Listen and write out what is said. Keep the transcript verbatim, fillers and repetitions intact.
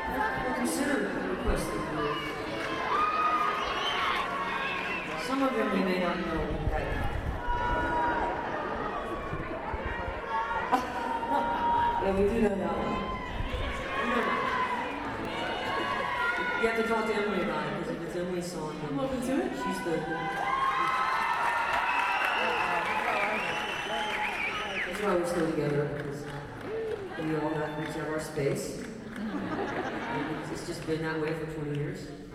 Well, consider the request that you made. Some of them you may not know that. Yeah, we do know that one. Remember, you have to talk to Emily about it because if it's Emily's song, then I'm open to it. she's the. That's why we're still together, because we all have each have our space. And it's just been that way for twenty years.